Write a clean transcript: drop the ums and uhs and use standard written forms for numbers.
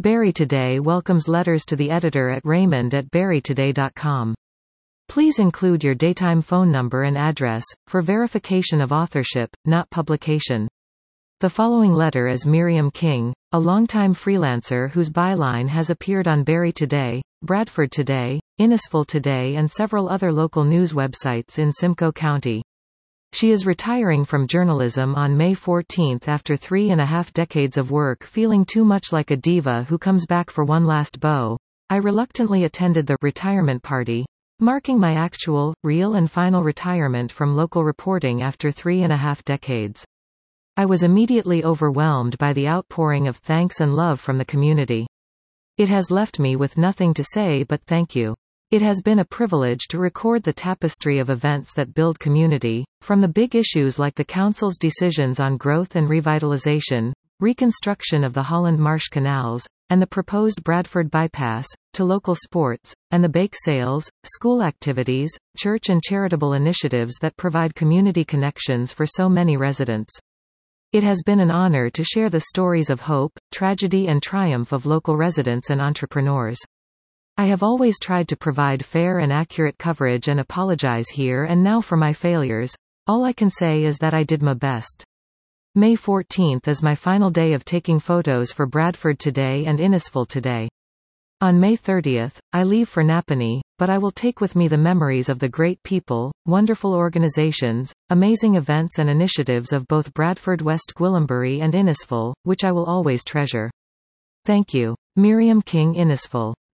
Barry Today welcomes letters to the editor at raymond@barrytoday.com. Please include your daytime phone number and address, for verification of authorship, not publication. The following letter is Miriam King, a longtime freelancer whose byline has appeared on Barry Today, Bradford Today, Innisfil Today and several other local news websites in Simcoe County. She is retiring from journalism on May 14 after 3.5 decades of work. Feeling too much like a diva who comes back for one last bow, I reluctantly attended the retirement party, marking my actual, real and final retirement from local reporting after 3.5 decades. I was immediately overwhelmed by the outpouring of thanks and love from the community. It has left me with nothing to say but thank you. It has been a privilege to record the tapestry of events that build community, from the big issues like the Council's decisions on growth and revitalization, reconstruction of the Holland Marsh canals, and the proposed Bradford bypass, to local sports, and the bake sales, school activities, church and charitable initiatives that provide community connections for so many residents. It has been an honor to share the stories of hope, tragedy and triumph of local residents and entrepreneurs. I have always tried to provide fair and accurate coverage and apologize here and now for my failures. All I can say is that I did my best. May 14 is my final day of taking photos for Bradford Today and Innisfil Today. On May 30, I leave for Napanee, but I will take with me the memories of the great people, wonderful organizations, amazing events and initiatives of both Bradford West Gwillimbury and Innisfil, which I will always treasure. Thank you. Miriam King, Innisfil.